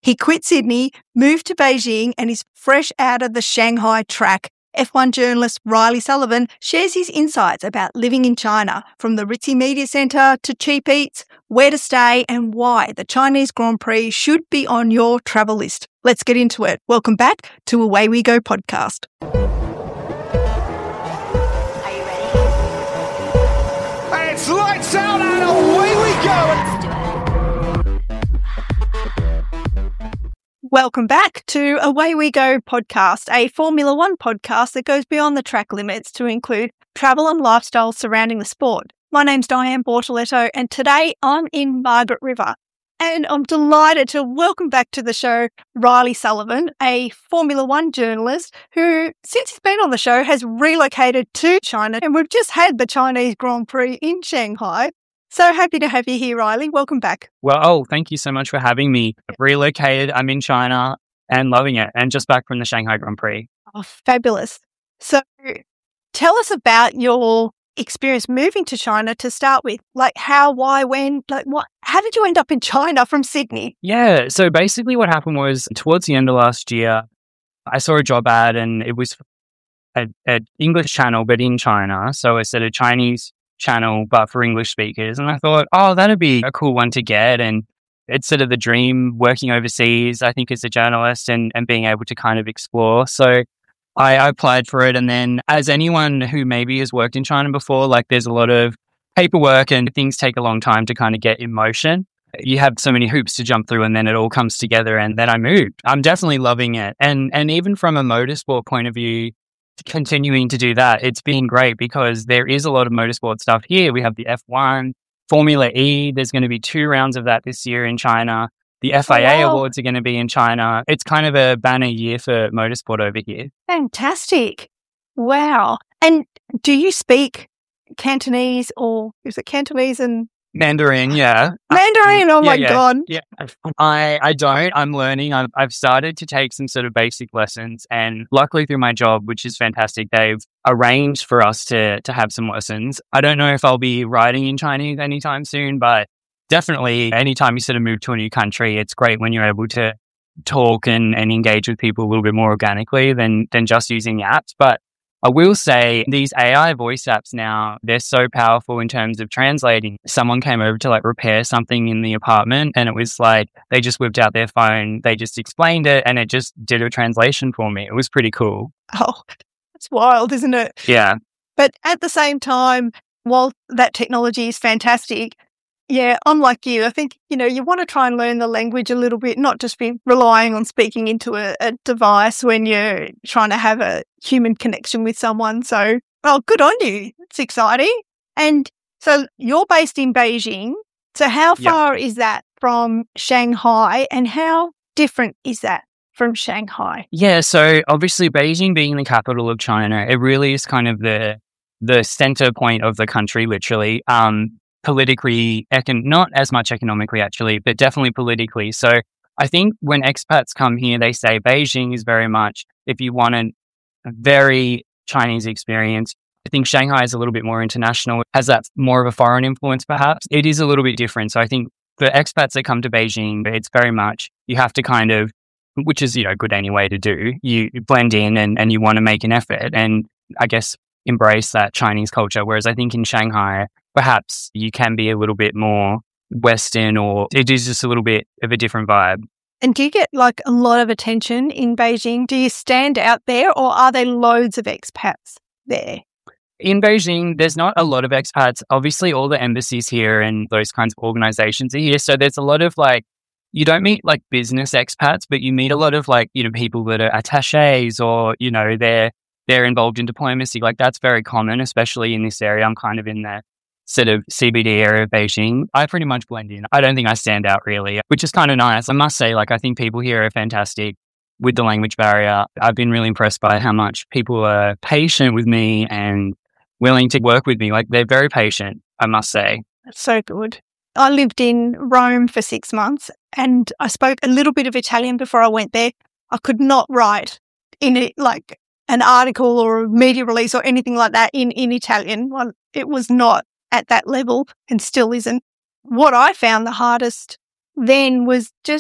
He quit Sydney, moved to Beijing, and is fresh out of the Shanghai track. F1 journalist Riley Sullivan shares his insights about living in China, from the Ritzy Media Centre to cheap eats, where to stay, and why the Chinese Grand Prix should be on your travel list. Let's get into it. Welcome back to Away We Go podcast. Are you ready? It's lights out and away we go. Welcome back to Away We Go podcast, a Formula One podcast that goes beyond the track limits to include travel and lifestyle surrounding the sport. My name's Diane Bortoletto, and today I'm in Margaret River. And I'm delighted to welcome back to the show Riley Sullivan, a Formula One journalist who, since he's been on the show, has relocated to China. And we've just had the Chinese Grand Prix in Shanghai. So happy to have you here, Riley. Welcome back. Well, thank you so much for having me. I've relocated. I'm in China and loving it, and just back from the Shanghai Grand Prix. Oh, fabulous. So tell us about your experience moving to China to start with. Like how, why, when, how did you end up in China from Sydney? Yeah, so basically what happened was towards the end of last year, I saw a job ad and it was an English channel, but in China. So I said a Chinese channel, but for English speakers. And I thought, that'd be a cool one to get. And it's sort of the dream working overseas, I think, as a journalist and being able to kind of explore. So I applied for it. And then as anyone who maybe has worked in China before, like there's a lot of paperwork and things take a long time to kind of get in motion. You have so many hoops to jump through and then it all comes together and then I moved. I'm definitely loving it. And even from a motorsport point of view, continuing to do that, it's been great because there is a lot of motorsport stuff here. We have the F1, Formula E. There's going to be 2 rounds of that this year in China. The FIA awards are going to be in China. It's kind of a banner year for motorsport over here. Fantastic. Wow. And do you speak Cantonese, or is it Cantonese and Mandarin? Yeah. Mandarin. Oh my God. Yeah. I don't. I'm learning. I've started to take some sort of basic lessons, and luckily through my job, which is fantastic, they've arranged for us to have some lessons. I don't know if I'll be writing in Chinese anytime soon, but definitely anytime you sort of move to a new country, it's great when you're able to talk and engage with people a little bit more organically than just using apps. But I will say these AI voice apps now, they're so powerful in terms of translating. Someone came over to repair something in the apartment and it was like, they just whipped out their phone, they just explained it and it just did a translation for me. It was pretty cool. Oh, that's wild, isn't it? Yeah. But at the same time, while that technology is fantastic, yeah, I'm like you. I think, you want to try and learn the language a little bit, not just be relying on speaking into a device when you're trying to have a human connection with someone. So, good on you. It's exciting. And so you're based in Beijing. So how far is that from Shanghai, and how different is that from Shanghai? Yeah, so obviously Beijing being the capital of China, it really is kind of the center point of the country, literally. Politically, not as much economically actually, but definitely politically. So I think when expats come here, they say Beijing is very much, if you want a very Chinese experience. I think Shanghai is a little bit more international, has that more of a foreign influence perhaps. It is a little bit different. So I think for expats that come to Beijing, it's very much, you have to kind of, which is, good anyway to do, you blend in and you want to make an effort and I guess embrace that Chinese culture. Whereas I think in Shanghai, perhaps you can be a little bit more Western, or it is just a little bit of a different vibe. And do you get a lot of attention in Beijing? Do you stand out there, or are there loads of expats there? In Beijing, there's not a lot of expats. Obviously, all the embassies here and those kinds of organizations are here. So there's a lot of you don't meet business expats, but you meet a lot of people that are attaches or, they're involved in diplomacy. That's very common, especially in this area. I'm kind of in the sort of CBD area of Beijing. I pretty much blend in. I don't think I stand out really, which is kind of nice. I must say, I think people here are fantastic with the language barrier. I've been really impressed by how much people are patient with me and willing to work with me. They're very patient, I must say. That's so good. I lived in Rome for 6 months and I spoke a little bit of Italian before I went there. I could not write in it an article or a media release or anything like that in Italian. Well, it was not at that level and still isn't. What I found the hardest then was just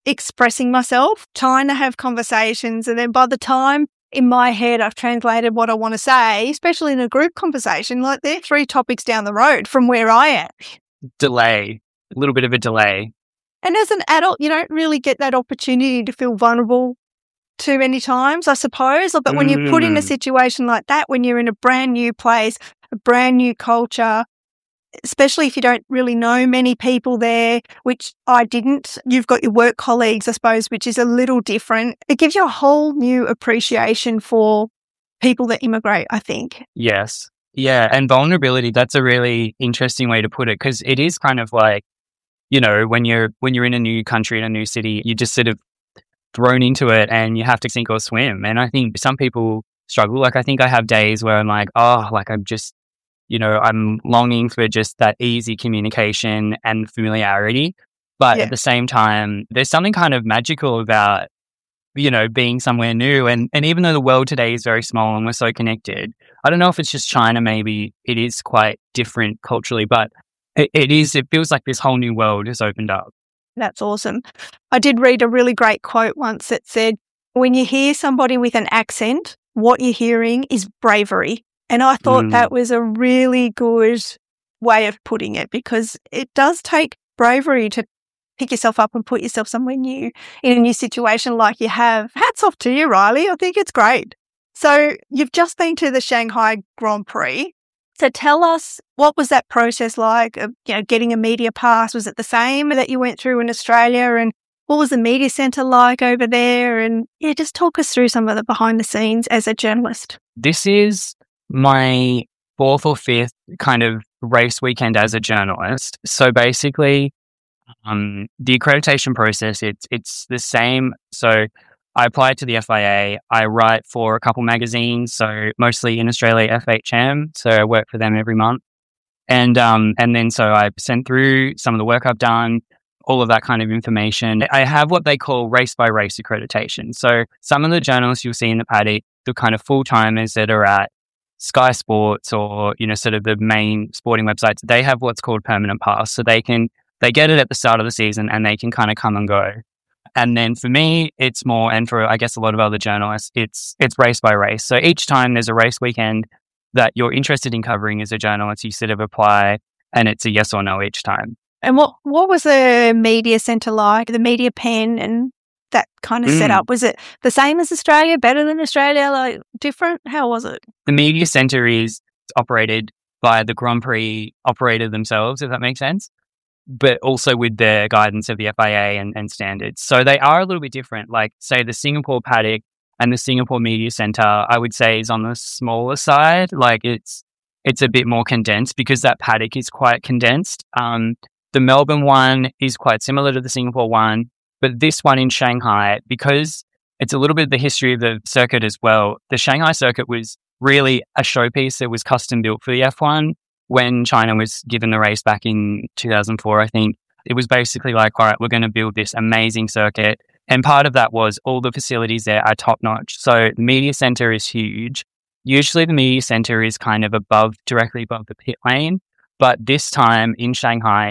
expressing myself, trying to have conversations. And then by the time in my head I've translated what I want to say, especially in a group conversation, like they're 3 topics down the road from where I am. Delay, a little bit of a delay. And as an adult, you don't really get that opportunity to feel vulnerable too many times, I suppose. But when you're put in a situation like that, when you're in a brand new place, a brand new culture, especially if you don't really know many people there, which I didn't, you've got your work colleagues, I suppose, which is a little different. It gives you a whole new appreciation for people that immigrate, I think. Yes. Yeah. And vulnerability, that's a really interesting way to put it, because it is kind of like, you know, when you're in a new country, in a new city, you just sort of thrown into it and you have to sink or swim. And I think some people struggle. Like, I think I have days where I'm like, oh, like I'm just, you know, I'm longing for just that easy communication and familiarity. But at the same time, there's something kind of magical about, you know, being somewhere new. And even though the world today is very small and we're so connected, I don't know if it's just China, maybe it is quite different culturally, but it feels like this whole new world has opened up. That's awesome. I did read a really great quote once that said, when you hear somebody with an accent, what you're hearing is bravery. And I thought that was a really good way of putting it, because it does take bravery to pick yourself up and put yourself somewhere new in a new situation like you have. Hats off to you, Riley. I think it's great. So you've just been to the Shanghai Grand Prix. So tell us, what was that process like of, you know, getting a media pass? Was it the same that you went through in Australia? And what was the media centre like over there? And yeah, just talk us through some of the behind the scenes as a journalist. This is my 4th or 5th kind of race weekend as a journalist. So basically, the accreditation process, it's the same. So I applied to the FIA. I write for a couple magazines, so mostly in Australia, FHM. So I work for them every month. And then so I sent through some of the work I've done, all of that kind of information. I have what they call race by race accreditation. So some of the journalists you'll see in the paddock, the kind of full-timers that are at Sky Sports or, you know, sort of the main sporting websites, they have what's called permanent pass. So they get it at the start of the season and they can kind of come and go. And then for me, it's more, and for I guess a lot of other journalists, it's race by race. So each time there's a race weekend that you're interested in covering as a journalist, you sort of apply and it's a yes or no each time. And what was the media centre like, the media pen and that kind of setup? Was it the same as Australia, better than Australia, like different? How was it? The media centre is operated by the Grand Prix operator themselves, if that makes sense, but also with the guidance of the FIA and standards. So they are a little bit different. Like, say, the Singapore paddock and the Singapore Media Centre, I would say, is on the smaller side. Like, it's a bit more condensed because that paddock is quite condensed. The Melbourne one is quite similar to the Singapore one, but this one in Shanghai, because it's a little bit of the history of the circuit as well, the Shanghai circuit was really a showpiece that was custom built for the F1. When China was given the race back in 2004, I think, it was basically like, all right, we're going to build this amazing circuit. And part of that was all the facilities there are top notch. So the media center is huge. Usually the media center is kind of directly above the pit lane. But this time in Shanghai,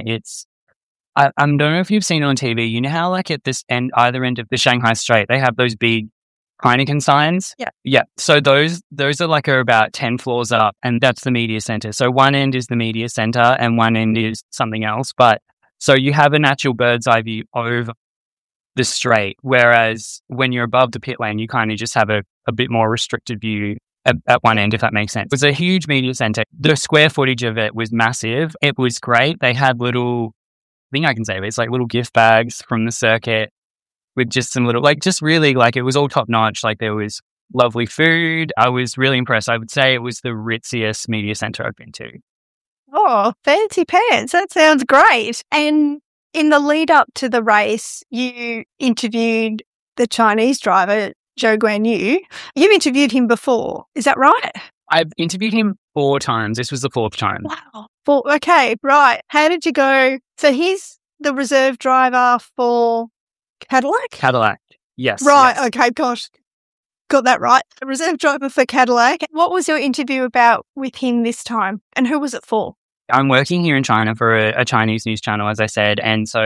I don't know if you've seen it on TV. You know how like at this end, either end of the Shanghai Strait, they have those big Heineken signs? Yeah. So those are about 10 floors up, and that's the media center. So one end is the media center and one end is something else. But so you have a natural bird's eye view over the straight, whereas when you're above the pit lane, you kind of just have a bit more restricted view at one end, if that makes sense. It was a huge media center. The square footage of it was massive. It was great. They had little, I think I can say it's like little gift bags from the circuit with just some little, like, just really, like, it was all top notch. Like, there was lovely food. I was really impressed. I would say it was the ritziest media center I've been to. Oh, fancy pants. That sounds great. And in the lead up to the race, you interviewed the Chinese driver, Zhou Guanyu. You've interviewed him before. Is that right? I've interviewed him 4 times. This was the 4th time. Wow. Okay, right. How did you go? So he's the reserve driver for Cadillac? Cadillac, yes. Right, yes. Okay, gosh. Got that right. The reserve driver for Cadillac. What was your interview about with him this time? And who was it for? I'm working here in China for a Chinese news channel, as I said. And so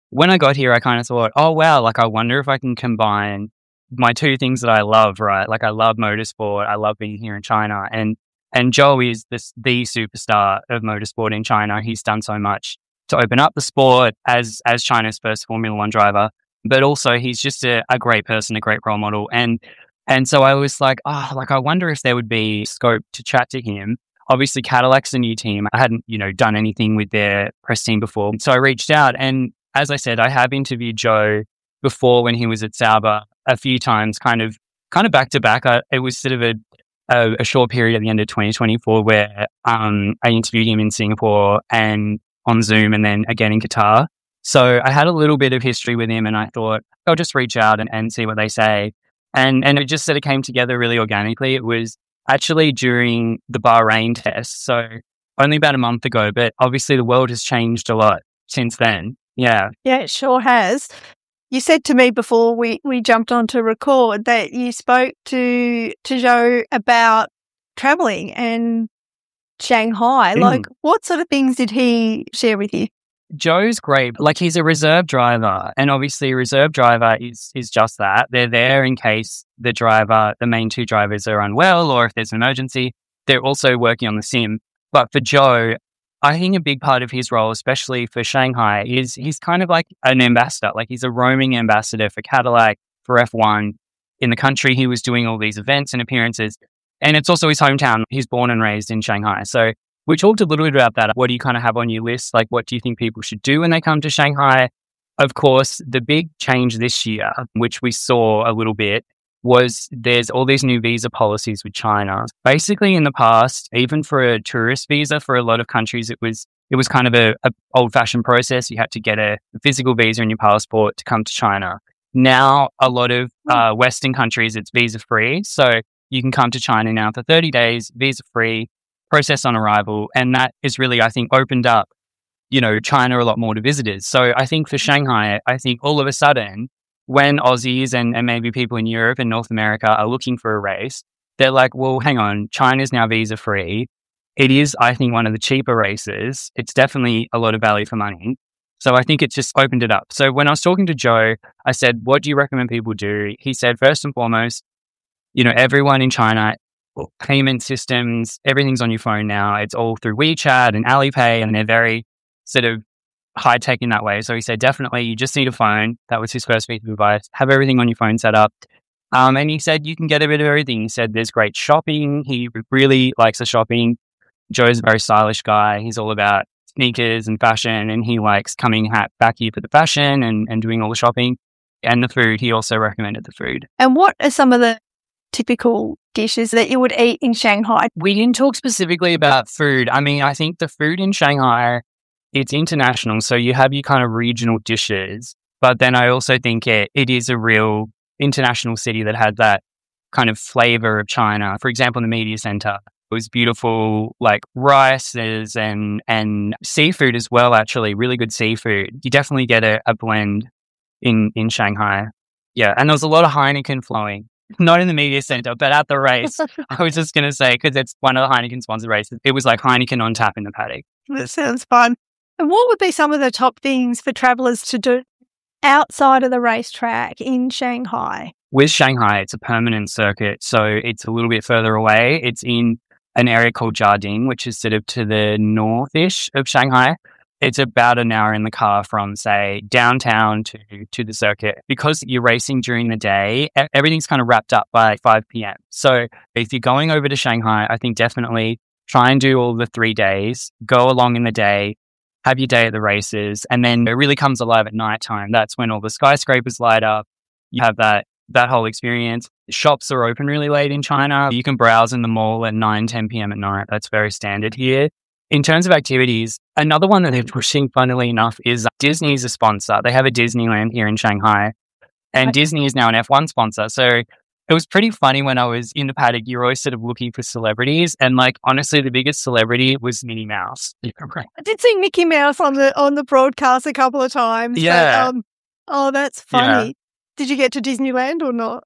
when I got here, I kind of thought, oh, wow, like I wonder if I can combine my two things that I love, right? Like I love motorsport. I love being here in China. And Joe is the superstar of motorsport in China. He's done so much to open up the sport as China's first Formula One driver, but also he's just a great person, a great role model. And so I was like, I wonder if there would be scope to chat to him. Obviously, Cadillac's a new team. I hadn't, done anything with their press team before. So I reached out, and as I said, I have interviewed Joe before when he was at Sauber a few times, kind of back to back. It was sort of a short period at the end of 2024 where I interviewed him in Singapore and on Zoom, and then again in Qatar. So I had a little bit of history with him, and I thought I'll just reach out and see what they say. And it just sort of came together really organically. It was actually during the Bahrain test, so only about a month ago, but obviously the world has changed a lot since then. Yeah. Yeah, it sure has. You said to me before we jumped on to record that you spoke to Joe about traveling and Shanghai. Like, what sort of things did he share with you? Joe's great. Like, he's a reserve driver, and obviously a reserve driver is just that. They're there in case the main two drivers are unwell, or if there's an emergency. They're also working on the sim. But for Joe, I think a big part of his role, especially for Shanghai, is he's kind of like an ambassador. Like, he's a roaming ambassador for Cadillac, for F1. In the country, he was doing all these events and appearances. And it's also his hometown. He's born and raised in Shanghai. So we talked a little bit about that. What do you kind of have on your list? Like, what do you think people should do when they come to Shanghai? Of course, the big change this year, which we saw a little bit, was there's all these new visa policies with China. Basically, in the past, even for a tourist visa, for a lot of countries, it was kind of a old-fashioned process. You had to get a physical visa in your passport to come to China. Now, a lot of Western countries, it's visa-free. So you can come to China now for 30 days, visa-free, process on arrival. And that is really, I think, opened up, China a lot more to visitors. So I think for Shanghai, I think all of a sudden, when Aussies and maybe people in Europe and North America are looking for a race, they're like, well, hang on, China's now visa-free. It is, I think, one of the cheaper races. It's definitely a lot of value for money. So I think it's just opened it up. So when I was talking to Joe, I said, what do you recommend people do? He said, first and foremost, everyone in China, payment systems, everything's on your phone now. It's all through WeChat and Alipay, and they're very sort of high tech in that way. So he said, definitely, you just need a phone. That was his first piece of advice. Have everything on your phone set up. And he said, you can get a bit of everything. He said, there's great shopping. He really likes the shopping. Joe's a very stylish guy. He's all about sneakers and fashion, and he likes coming back here for the fashion and doing all the shopping. And the food, he also recommended the food. And what are some of the typical dishes that you would eat in Shanghai? We didn't talk specifically about food. I mean, I think the food in Shanghai, it's international. So you have your kind of regional dishes, but then I also think it is a real international city that has that kind of flavor of China. For example, in the media center, it was beautiful, like rices and seafood as well, actually, really good seafood. You definitely get a blend in Shanghai. Yeah, and there was a lot of Heineken flowing. Not in the media center, but at the race. I was just going to say, because it's one of the Heineken sponsored races, it was like Heineken on tap in the paddock. That sounds fun. And what would be some of the top things for travellers to do outside of the racetrack in Shanghai? With Shanghai, it's a permanent circuit, so it's a little bit further away. It's in an area called Jiading, which is sort of to the north-ish of Shanghai. It's about an hour in the car from, say, downtown to the circuit. Because you're racing during the day, everything's kind of wrapped up by 5 p.m. So if you're going over to Shanghai, I think definitely try and do all the 3 days, go along in the day, have your day at the races, and then it really comes alive at nighttime. That's when all the skyscrapers light up. You have that whole experience. Shops are open really late in China. You can browse in the mall at 9, 10 p.m. at night. That's very standard here. In terms of activities, another one that they're pushing, funnily enough, is Disney's a sponsor. They have a Disneyland here in Shanghai, and Disney is now an F1 sponsor. So it was pretty funny when I was in the paddock. You're always sort of looking for celebrities, and like honestly, the biggest celebrity was Minnie Mouse. I did see Mickey Mouse on the broadcast a couple of times. Yeah. But, that's funny. Yeah. Did you get to Disneyland or not?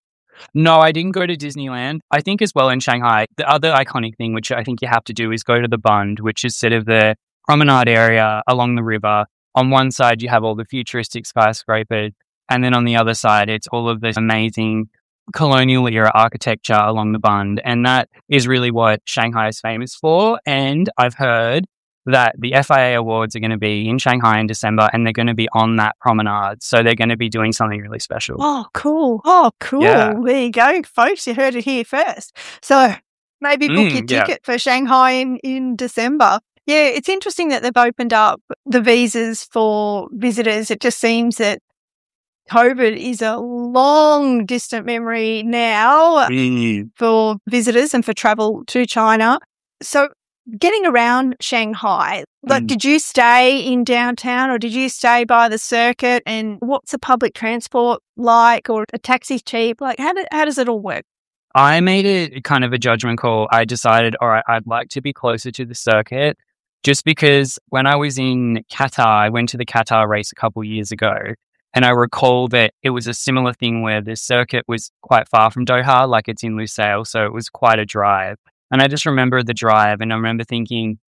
No, I didn't go to Disneyland. I think as well in Shanghai, the other iconic thing, which I think you have to do, is go to the Bund, which is sort of the promenade area along the river. on one side, you have all the futuristic skyscrapers. And then on the other side, it's all of this amazing colonial era architecture along the Bund. And that is really what Shanghai is famous for. And I've heard that the FIA Awards are going to be in Shanghai in December, and they're going to be on that promenade. So they're going to be doing something really special. Oh, cool. Oh, cool. Yeah. There you go, folks. You heard it here first. So maybe book your ticket for Shanghai in December. Yeah, it's interesting that they've opened up the visas for visitors. It just seems that COVID is a long distant memory now for visitors and for travel to China. So getting around Shanghai, did you stay in downtown or did you stay by the circuit? And what's the public transport like, or a taxi cheap? Like, how does it all work? I made it kind of a judgment call. I decided, all right, I'd like to be closer to the circuit, just because when I was in Qatar, I went to the Qatar race a couple years ago. And I recall that it was a similar thing where the circuit was quite far from Doha, like it's in Lusail, so it was quite a drive. And I just remember the drive, and I remember thinking,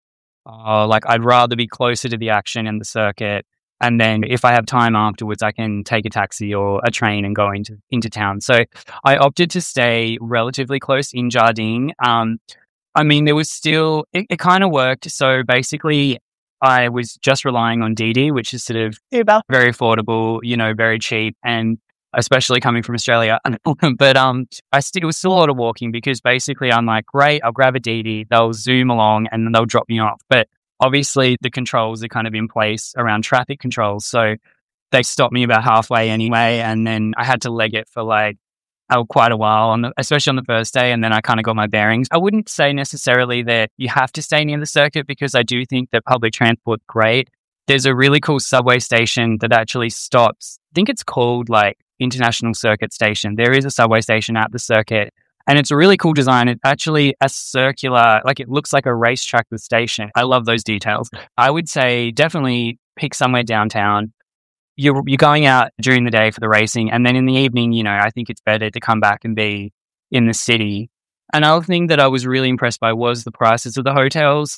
I'd rather be closer to the action and the circuit. And then if I have time afterwards, I can take a taxi or a train and go into town. So I opted to stay relatively close in Jiading. I mean, there was still, it kind of worked. So basically, I was just relying on Didi, which is sort of Uber, very affordable, very cheap, and especially coming from Australia. But it was still a lot of walking, because basically I'm like, great, I'll grab a Didi, they'll zoom along and then they'll drop me off. But obviously the controls are kind of in place around traffic controls. So they stopped me about halfway anyway. And then I had to leg it for quite a while, especially on the first day, and then I kind of got my bearings. I wouldn't say necessarily that you have to stay near the circuit, because I do think that public transport's great. There's a really cool subway station that actually stops. I think it's called International Circuit Station. There is a subway station at the circuit, and it's a really cool design. It's actually a circular, it looks like a racetrack, the station. I love those details. I would say definitely pick somewhere downtown. You're going out during the day for the racing, and then in the evening, I think it's better to come back and be in the city. Another thing that I was really impressed by was the prices of the hotels.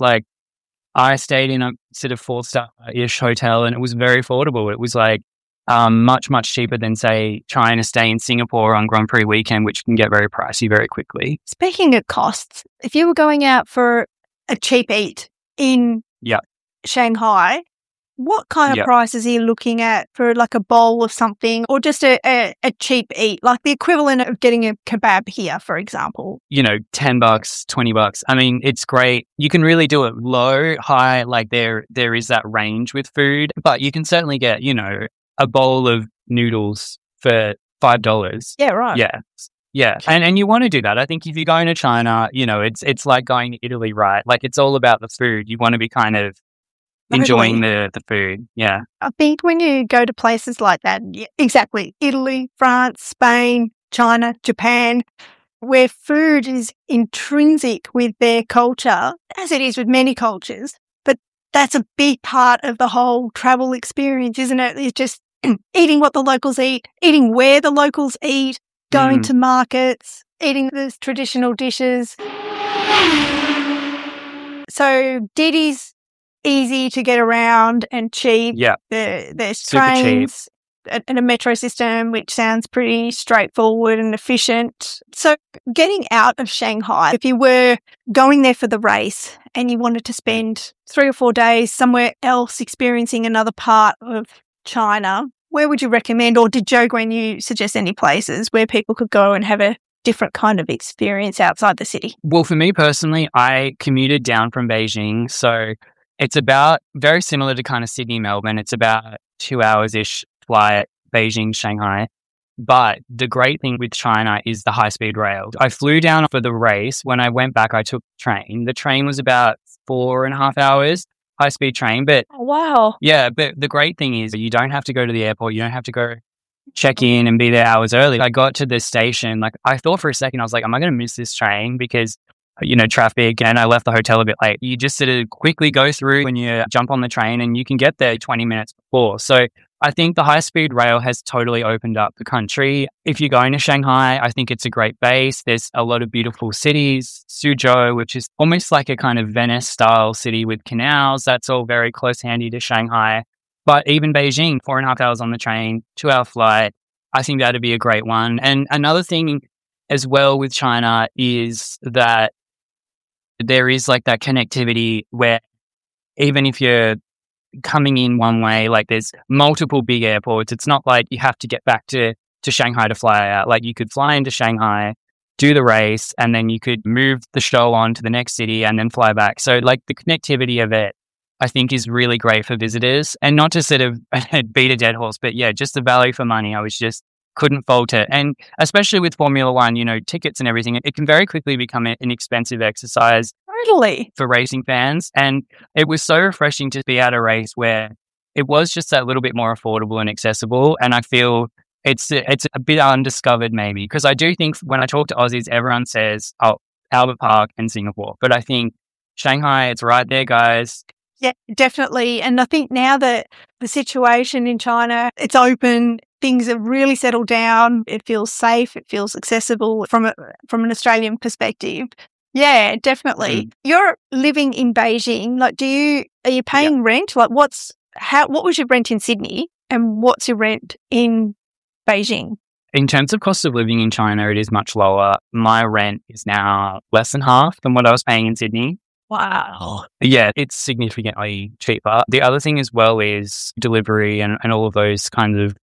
I stayed in a sort of 4-star-ish hotel, and it was very affordable. It was much, much cheaper than, say, trying to stay in Singapore on Grand Prix weekend, which can get very pricey very quickly. Speaking of costs, if you were going out for a cheap eat in Shanghai, what kind of prices are you looking at for a bowl of something, or just a cheap eat, like the equivalent of getting a kebab here, for example? $10, $20. I mean, it's great. You can really do it low, high, there is that range with food, but you can certainly get, a bowl of noodles for $5. Yeah, right. Yeah. And you want to do that. I think if you're going to China, it's like going to Italy, right? It's all about the food. You want to be kind of enjoying the food. Yeah. I think when you go to places like that, exactly, Italy, France, Spain, China, Japan, where food is intrinsic with their culture, as it is with many cultures, but that's a big part of the whole travel experience, isn't it? It's just eating what the locals eat, eating where the locals eat, going to markets, eating the traditional dishes. So Didi's easy to get around and cheap. Yeah. There's super trains and a metro system, which sounds pretty straightforward and efficient. So getting out of Shanghai, if you were going there for the race and you wanted to spend 3 or 4 days somewhere else experiencing another part of China, where would you recommend, or did Joe Guan suggest any places where people could go and have a different kind of experience outside the city? Well, for me personally, I commuted down from Beijing, so it's about very similar to kind of Sydney, Melbourne. It's about 2 hours-ish flight, Beijing, Shanghai. But the great thing with China is the high-speed rail. I flew down for the race. When I went back, I took the train. The train was about 4.5 hours, high-speed train. But oh, wow. Yeah, but the great thing is you don't have to go to the airport. You don't have to go check in and be there hours early. I got to the station. I thought for a second, I was like, am I going to miss this train? Because traffic, and I left the hotel a bit late. You just sort of quickly go through when you jump on the train, and you can get there 20 minutes before. So I think the high-speed rail has totally opened up the country. If you're going to Shanghai, I think it's a great base. There's a lot of beautiful cities. Suzhou, which is almost like a kind of Venice-style city with canals. That's all very close handy to Shanghai. But even Beijing, 4.5 hours on the train, 2-hour flight, I think that'd be a great one. And another thing as well with China is that there is like that connectivity where even if you're coming in one way, like there's multiple big airports. It's not like you have to get back to Shanghai to fly out. Like you could fly into Shanghai, do the race, and then you could move the show on to the next city and then fly back. So like the connectivity of it, I think is really great for visitors. And not to sort of beat a dead horse, but yeah, just the value for money. I was just couldn't fault it. And especially with Formula One, you know, tickets and everything, it can very quickly become an expensive exercise. Totally. For racing fans. And it was so refreshing to be at a race where it was just that little bit more affordable and accessible. And I feel it's a bit undiscovered maybe, because I do think when I talk to Aussies, everyone says, oh, Albert Park and Singapore. But I think Shanghai, it's right there, guys. Yeah, definitely. And I think now that the situation in China, it's open, things have really settled down. It feels safe. It feels accessible from an Australian perspective. Yeah, definitely. You're living in Beijing. Like, are you paying rent? Like, what was your rent in Sydney and what's your rent in Beijing? In terms of cost of living in China, it is much lower. My rent is now less than half than what I was paying in Sydney. Wow. Yeah, it's significantly cheaper. The other thing as well is delivery and all of those kinds of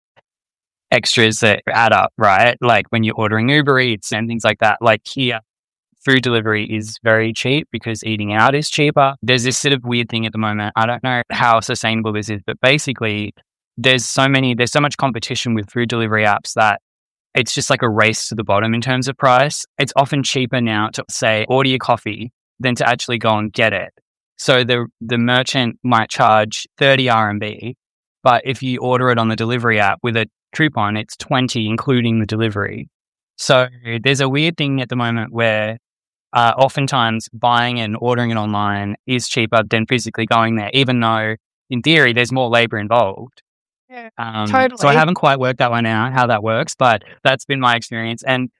extras that add up, right? Like when you're ordering Uber Eats and things like that. Like here, food delivery is very cheap because eating out is cheaper. There's this sort of weird thing at the moment. I don't know how sustainable this is, but basically there's so much competition with food delivery apps that it's just like a race to the bottom in terms of price. It's often cheaper now to say order your coffee than to actually go and get it. So the merchant might charge 30 RMB, but if you order it on the delivery app with a coupon, it's 20, including the delivery. So there's a weird thing at the moment where oftentimes buying and ordering it online is cheaper than physically going there, even though in theory there's more labor involved. Yeah, totally. So I haven't quite worked that one out, how that works, but that's been my experience. And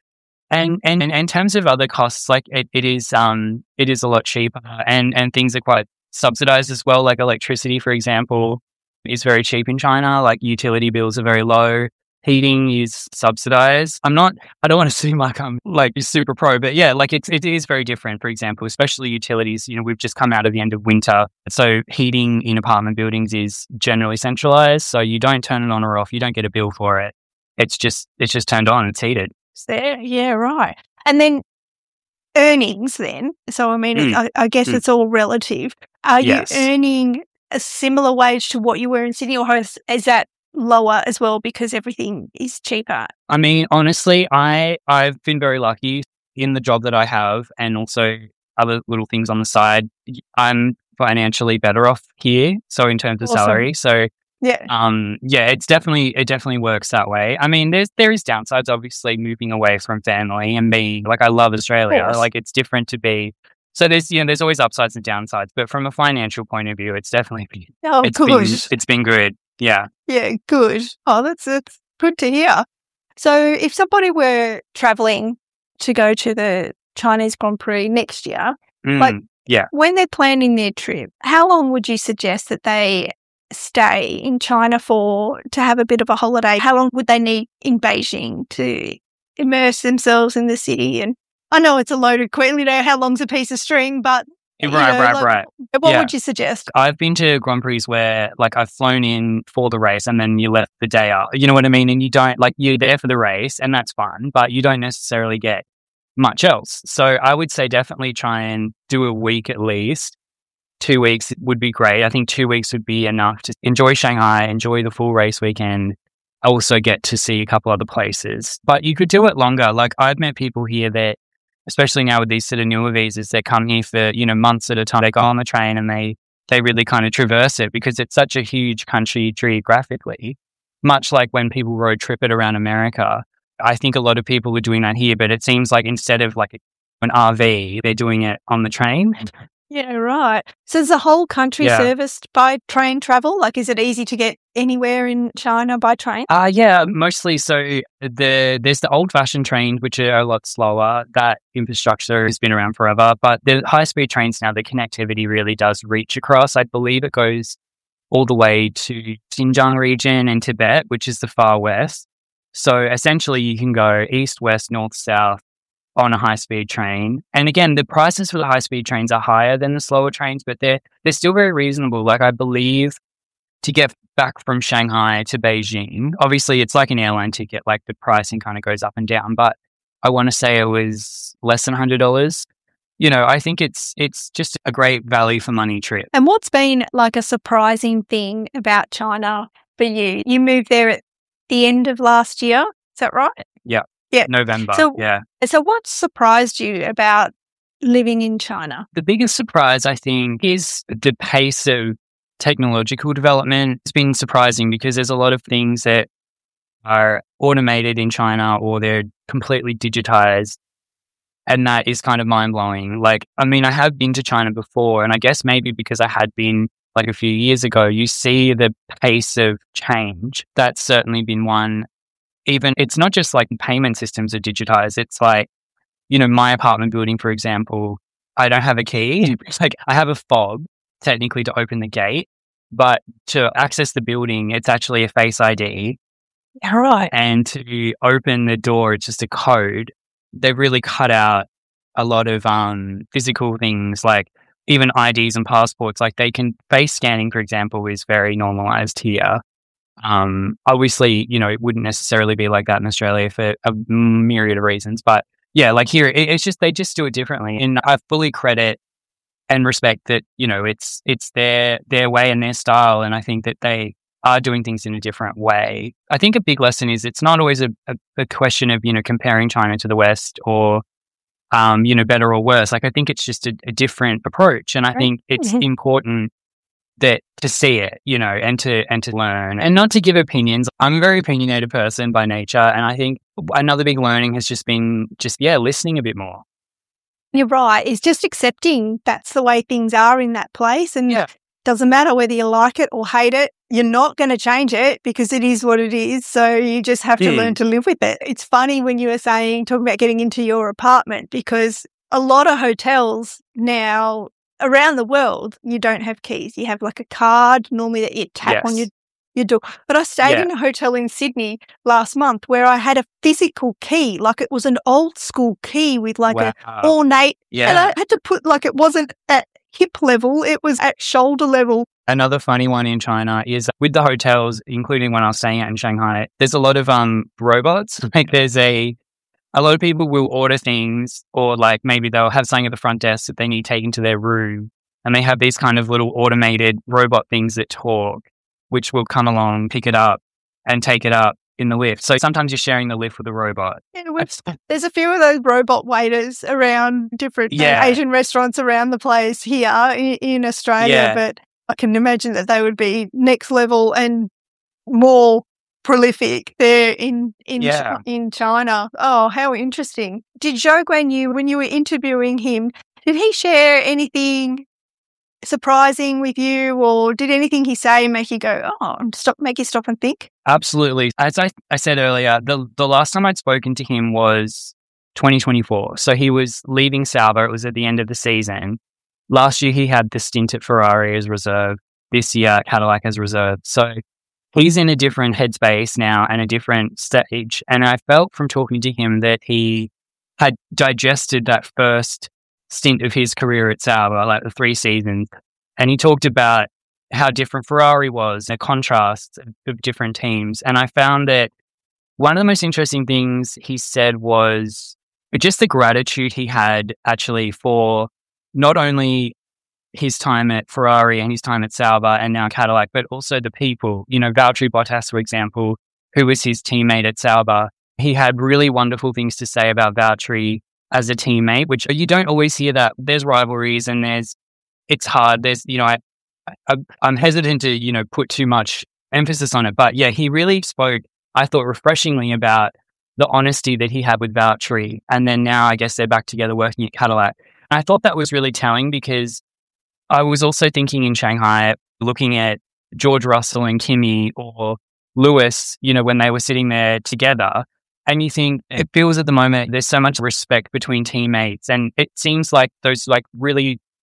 in terms of other costs, like it is a lot cheaper, and things are quite subsidized as well. Like electricity, for example, is very cheap in China. Like utility bills are very low. Heating is subsidized. I don't want to seem like I'm like super pro, but yeah, like it is very different. For example, especially utilities, you know, we've just come out of the end of winter. So heating in apartment buildings is generally centralized. So you don't turn it on or off. You don't get a bill for it. It's just turned on. It's heated. There, yeah, right. And then earnings then. So, I mean, I guess it's all relative. Are you earning a similar wage to what you were in Sydney, or is that lower as well because everything is cheaper? I mean, honestly, I've been very lucky in the job that I have, and also other little things on the side. I'm financially better off here. So in terms of salary, so it definitely works that way. I mean, there is downsides, obviously, moving away from family and being like, I love Australia. Like it's different to be. So there's always upsides and downsides, but from a financial point of view, it's definitely it's been good. Yeah. Yeah, good. Oh, that's good to hear. So if somebody were traveling to go to the Chinese Grand Prix next year, when they're planning their trip, how long would you suggest that they stay in China to have a bit of a holiday? How long would they need in Beijing to immerse themselves in the city? And I know it's a loaded question, you know, how long's a piece of string, but Right. What would you suggest? I've been to Grand Prix where like I've flown in for the race and then you left the day up. You know what I mean? And you don't you're there for the race and that's fun, but you don't necessarily get much else. So I would say definitely try and do a week at least. 2 weeks would be great. I think 2 weeks would be enough to enjoy Shanghai, enjoy the full race weekend, also get to see a couple other places. But you could do it longer. Like I've met people here that, especially now with these sort of newer visas, they come here for, you know, months at a time. They go on the train and they really kind of traverse it because it's such a huge country geographically, much like when people road trip it around America. I think a lot of people are doing that here, but it seems like instead of like an RV, they're doing it on the train. Yeah, right. So is the whole country serviced by train travel? Like, is it easy to get anywhere in China by train? Yeah, mostly. So there's the old-fashioned trains, which are a lot slower. That infrastructure has been around forever. But the high-speed trains now, the connectivity really does reach across. I believe it goes all the way to Xinjiang region and Tibet, which is the far west. So essentially you can go east, west, north, south on a high-speed train. And again, the prices for the high-speed trains are higher than the slower trains, but they're still very reasonable. Like, I believe to get back from Shanghai to Beijing, obviously it's like an airline ticket, like the pricing kind of goes up and down, but I want to say it was less than $100. I think it's just a great value for money trip. And what's been like a surprising thing about China for you? You moved there at the end of last year, is that right? Yeah. Yeah. November. So what surprised you about living in China? The biggest surprise, I think, is the pace of technological development. It's been surprising because there's a lot of things that are automated in China or they're completely digitized. And that is kind of mind-blowing. Like, I mean, I have been to China before, and I guess maybe because I had been like a few years ago, you see the pace of change. That's certainly been one. Even it's not just like payment systems are digitized. It's like, my apartment building, for example, I don't have a key. It's like I have a fob technically to open the gate, but to access the building, it's actually a Face ID. All right. And to open the door, it's just a code. They've really cut out a lot of physical things, like even IDs and passports. Like face scanning, for example, is very normalized here. Obviously, it wouldn't necessarily be like that in Australia for a myriad of reasons. But yeah, like here, it's just, they just do it differently. And I fully credit and respect that, it's their way and their style. And I think that they are doing things in a different way. I think a big lesson is it's not always a question of, comparing China to the West or, better or worse. Like, I think it's just a different approach. And I think it's important that to see it, and to learn and not to give opinions. I'm a very opinionated person by nature. And I think another big learning has just been listening a bit more. You're right. It's just accepting that's the way things are in that place. And it doesn't matter whether you like it or hate it. You're not going to change it because it is what it is. So you just have to learn to live with it. It's funny when you were talking about getting into your apartment, because a lot of hotels now around the world, you don't have keys. You have like a card normally that you tap on your door. But I stayed in a hotel in Sydney last month where I had a physical key, like it was an old school key with like a ornate. Yeah. And I had to put, like, it wasn't at hip level, it was at shoulder level. Another funny one in China is with the hotels, including when I was staying out in Shanghai, there's a lot of robots. Like, there's a lot of people will order things, or like maybe they'll have something at the front desk that they need taken to their room, and they have these kind of little automated robot things that talk, which will come along, pick it up and take it up in the lift. So sometimes you're sharing the lift with a robot. Yeah, there's a few of those robot waiters around different Asian restaurants around the place here in Australia, but I can imagine that they would be next level and more prolific there in China. Oh, how interesting. Did Zhou Guanyu, when you were interviewing him, did he share anything surprising with you, or did anything he say make you go, make you stop and think? Absolutely. As I said earlier, the last time I'd spoken to him was 2024. So he was leaving Sauber. It was at the end of the season. Last year, he had the stint at Ferrari as reserve. This year, Cadillac as reserve. So he's in a different headspace now and a different stage. And I felt from talking to him that he had digested that first stint of his career at Sauber, like the 3 seasons. And he talked about how different Ferrari was, the contrast of different teams. And I found that one of the most interesting things he said was just the gratitude he had actually for not only his time at Ferrari and his time at Sauber and now Cadillac, but also the people. Valtteri Bottas, for example, who was his teammate at Sauber. He had really wonderful things to say about Valtteri as a teammate, which you don't always hear. That there's rivalries and it's hard. There's, I'm hesitant to, put too much emphasis on it. But yeah, he really spoke, I thought, refreshingly about the honesty that he had with Valtteri. And then now I guess they're back together working at Cadillac. And I thought that was really telling, because I was also thinking in Shanghai, looking at George Russell and Kimi or Lewis, when they were sitting there together. And you think, it feels at the moment there's so much respect between teammates. And it seems like those really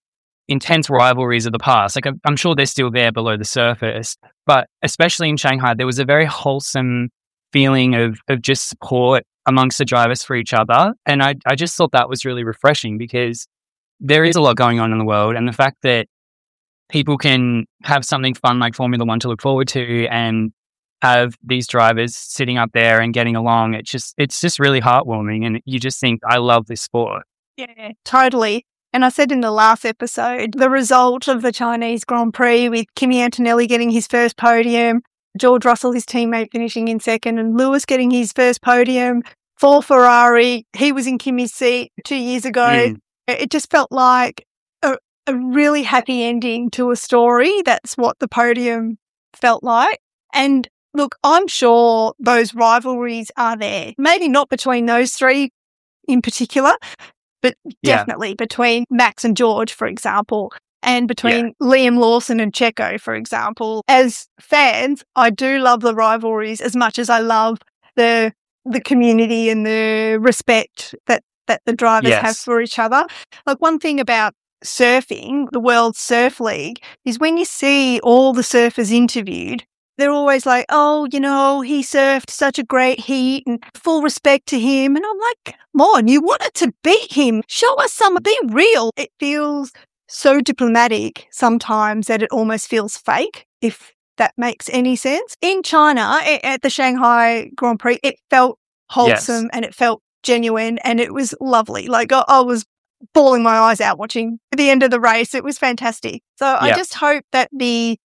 intense rivalries of the past. Like I'm sure they're still there below the surface, but especially in Shanghai, there was a very wholesome feeling of just support amongst the drivers for each other. And I just thought that was really refreshing because there is a lot going on in the world. And the fact that people can have something fun like Formula One to look forward to and have these drivers sitting up there and getting along, it's just really heartwarming. And you just think, I love this sport. Yeah, totally. And I said in the last episode, the result of the Chinese Grand Prix with Kimi Antonelli getting his first podium, George Russell, his teammate, finishing in second, and Lewis getting his first podium for Ferrari. He was in Kimi's seat 2 years ago. It just felt like a really happy ending to a story. That's what the podium felt like. And look, I'm sure those rivalries are there. Maybe not between those three in particular, but definitely between Max and George, for example, and between Liam Lawson and Checo, for example. As fans, I do love the rivalries as much as I love the community and the respect that the drivers have for each other. Like, one thing about surfing, the World Surf League, is when you see all the surfers interviewed, they're always like, oh, you know, he surfed such a great heat and full respect to him. And I'm like, come on, you wanted to beat him. Show us some, be real. It feels so diplomatic sometimes that it almost feels fake, if that makes any sense. In China, at the Shanghai Grand Prix, it felt wholesome and it felt genuine and it was lovely. Like, I was bawling my eyes out watching the end of the race. It was fantastic. So I just hope that the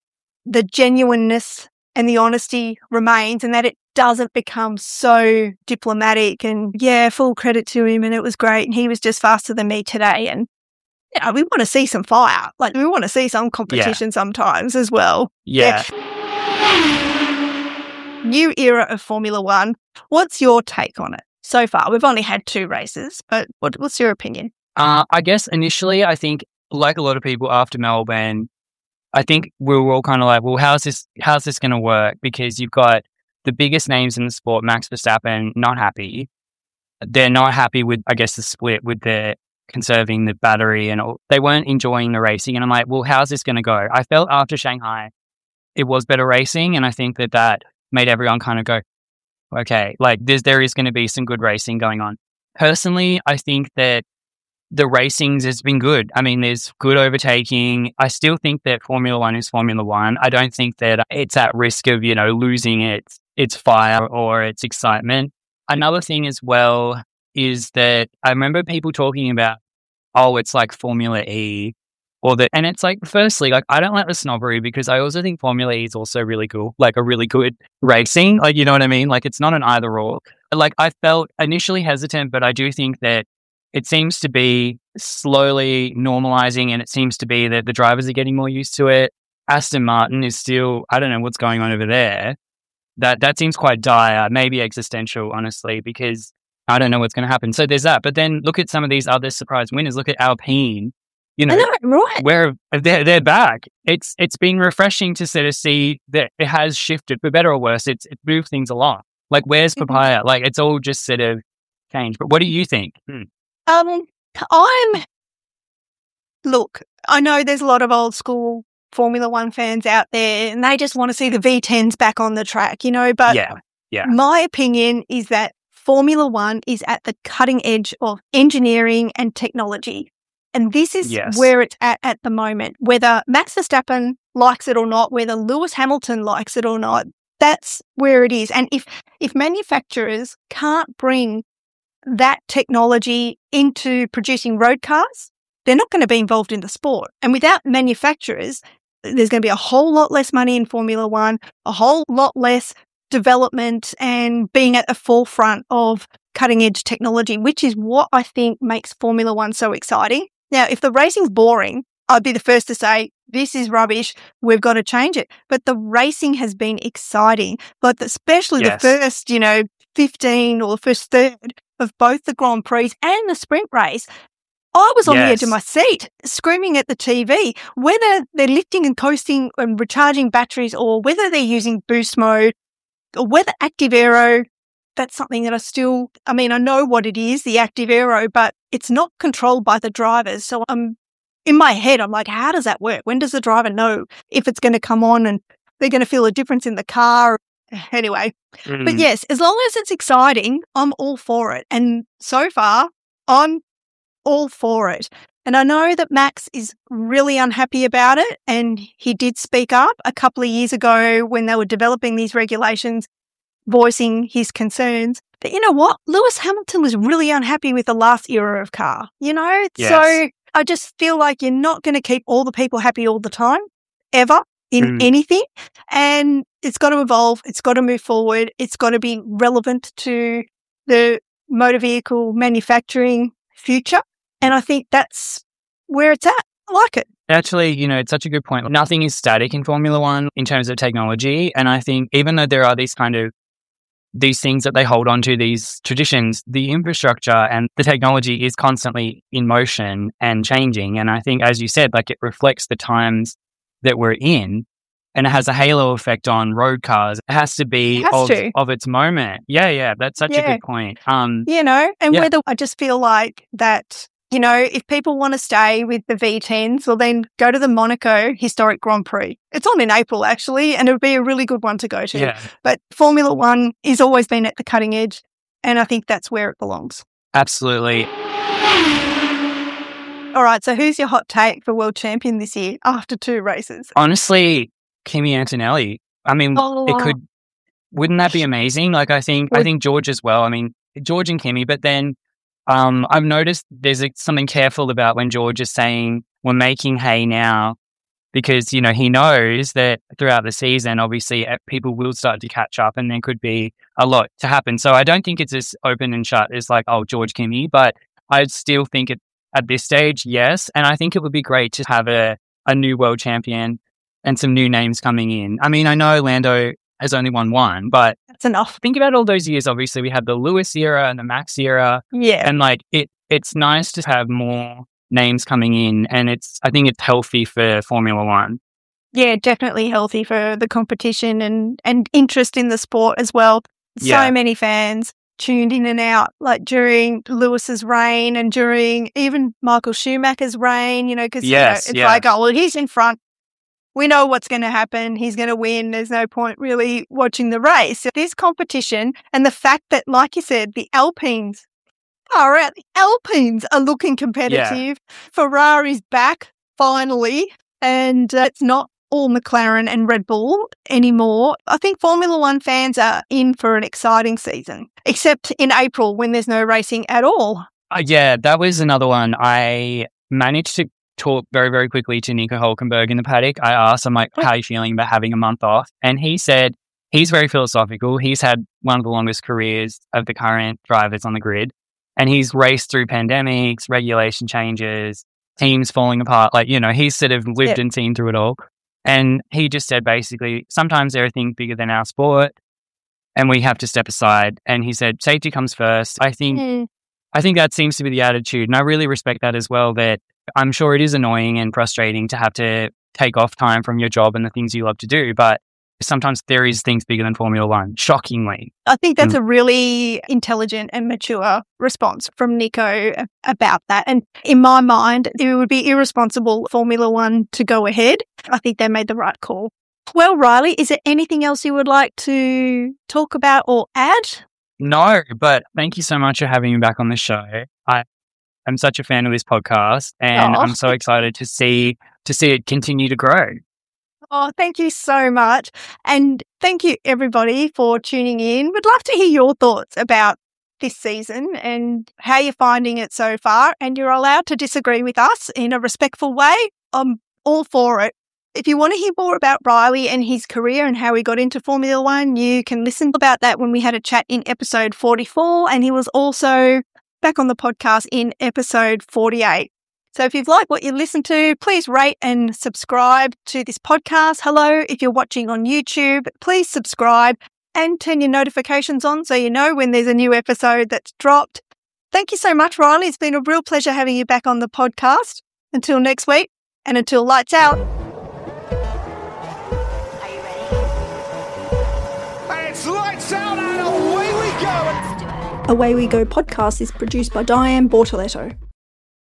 genuineness and the honesty remains and that it doesn't become so diplomatic. And full credit to him, and it was great. And he was just faster than me today. And we want to see some fire. Like, we want to see some competition sometimes as well. Yeah. New era of Formula One. What's your take on it so far? We've only had 2 races, but what's your opinion? I guess initially, I think, like a lot of people after Melbourne, I think we were all kind of like, well, how's this going to work? Because you've got the biggest names in the sport, Max Verstappen, not happy. They're not happy with, I guess, the split with the conserving the battery and all. They weren't enjoying the racing. And I'm like, well, how's this going to go? I felt after Shanghai, it was better racing. And I think that made everyone kind of go, okay, like there is going to be some good racing going on. Personally, I think that the racing has been good. I mean, there's good overtaking. I still think that Formula One is Formula One. I don't think that it's at risk of, losing its fire or its excitement. Another thing as well is that I remember people talking about, oh, it's like Formula E and it's like, firstly, like, I don't like the snobbery because I also think Formula E is also really cool, like a really good racing. Like, you know what I mean? Like, it's not an either or. Like, I felt initially hesitant, but I do think that it seems to be slowly normalizing, and it seems to be that the drivers are getting more used to it. Aston Martin is still, I don't know what's going on over there. That seems quite dire, maybe existential, honestly, because I don't know what's going to happen. So there's that. But then look at some of these other surprise winners. Look at Alpine. I know, right? Where they're back. It's been refreshing to sort of see that it has shifted, for better or worse. It moved things along. Like, where's Papaya? Like, it's all just sort of changed. But what do you think? Look, I know there's a lot of old school Formula One fans out there and they just want to see the V10s back on the track, but my opinion is that Formula One is at the cutting edge of engineering and technology. And this is where it's at the moment. Whether Max Verstappen likes it or not, whether Lewis Hamilton likes it or not, that's where it is. And if manufacturers can't bring that technology into producing road cars, they're not going to be involved in the sport. And without manufacturers, there's going to be a whole lot less money in Formula One, a whole lot less development and being at the forefront of cutting edge technology, which is what I think makes Formula One so exciting. Now, if the racing's boring, I'd be the first to say, this is rubbish, we've got to change it. But the racing has been exciting, but especially the first, 15 or the first third of both the Grand Prix and the sprint race. I was on the edge of my seat, screaming at the TV, whether they're lifting and coasting and recharging batteries or whether they're using boost mode or whether Active Aero, that's something that I know what it is, the Active Aero, but it's not controlled by the drivers. So I'm in my head, I'm like, how does that work? When does the driver know if it's going to come on and they're going to feel a difference in the car? Anyway, but yes, as long as it's exciting, I'm all for it. And so far, I'm all for it. And I know that Max is really unhappy about it. And he did speak up a couple of years ago when they were developing these regulations, voicing his concerns. But you know what? Lewis Hamilton was really unhappy with the last era of car, you know? Yes. So I just feel like you're not going to keep all the people happy all the time, ever, in anything. And it's got to evolve. It's got to move forward. It's got to be relevant to the motor vehicle manufacturing future. And I think that's where it's at. I like it. Actually, you know, it's such a good point. Nothing is static in Formula One in terms of technology. And I think even though there are these things that they hold on to, these traditions, the infrastructure and the technology is constantly in motion and changing. And I think, as you said, like it reflects the times that we're in, and it has a halo effect on road cars. It has to be of its moment. Yeah, that's such a good point. You know, and whether I just feel like that, you know, if people want to stay with the V10s, well then go to the Monaco Historic Grand Prix. It's on in April actually, and it would be a really good one to go to. Yeah. But Formula One has always been at the cutting edge, and I think that's where it belongs. Absolutely. All right, so who's your hot take for world champion this year after 2 races? Honestly, Kimi Antonelli. I mean, wouldn't that be amazing? Like, I think George as well. I mean, George and Kimi, but then I've noticed there's something careful about when George is saying we're making hay now, because, you know, he knows that throughout the season, obviously people will start to catch up and there could be a lot to happen. So I don't think it's as open and shut as like, oh, George, Kimi, but I still think at this stage, yes. And I think it would be great to have a new world champion and some new names coming in. I mean, I know Lando has only won one, but that's enough. Think about all those years. Obviously, we had the Lewis era and the Max era. Yeah. And like it's nice to have more names coming in, and I think it's healthy for Formula One. Yeah, definitely healthy for the competition and interest in the sport as well. So many fans tuned in and out, like during Lewis's reign and during even Michael Schumacher's reign, you know, because it's like, oh, well, he's in front. We know what's going to happen. He's going to win. There's no point really watching the race. So this competition and the fact that, like you said, the Alpines are looking competitive. Yeah. Ferrari's back finally, and it's not all McLaren and Red Bull anymore. I think Formula One fans are in for an exciting season, except in April when there's no racing at all. Yeah, that was another one. I managed to talk very, very quickly to Nico Hülkenberg in the paddock. I asked him, like, how are you feeling about having a month off? And he said he's very philosophical. He's had one of the longest careers of the current drivers on the grid. And he's raced through pandemics, regulation changes, teams falling apart. Like, you know, he's sort of lived and seen through it all. And he just said, basically, sometimes there are things bigger than our sport and we have to step aside. And he said, safety comes first. I think that seems to be the attitude. And I really respect that as well, that I'm sure it is annoying and frustrating to have to take off time from your job and the things you love to do, but sometimes there is things bigger than Formula One, shockingly. I think that's a really intelligent and mature response from Nico about that. And in my mind, it would be irresponsible for Formula One to go ahead. I think they made the right call. Well, Riley, is there anything else you would like to talk about or add? No, but thank you so much for having me back on the show. I'm such a fan of this podcast, and I'm so excited to see it continue to grow. Oh, thank you so much. And thank you, everybody, for tuning in. We'd love to hear your thoughts about this season and how you're finding it so far. And you're allowed to disagree with us in a respectful way. I'm all for it. If you want to hear more about Riley and his career and how he got into Formula One, you can listen about that when we had a chat in episode 44. And he was also back on the podcast in episode 48. So if you've liked what you listen to, please rate and subscribe to this podcast. Hello, if you're watching on YouTube, please subscribe and turn your notifications on so you know when there's a new episode that's dropped. Thank you so much, Riley. It's been a real pleasure having you back on the podcast. Until next week, and until lights out. Are you ready? And it's lights out and away we go. Away We Go podcast is produced by Diane Bortoletto.